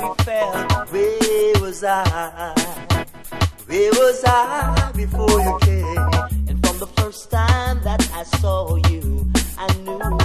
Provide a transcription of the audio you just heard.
we fell. Where was I? Where was I before you came? And from the first time that I saw you, I knew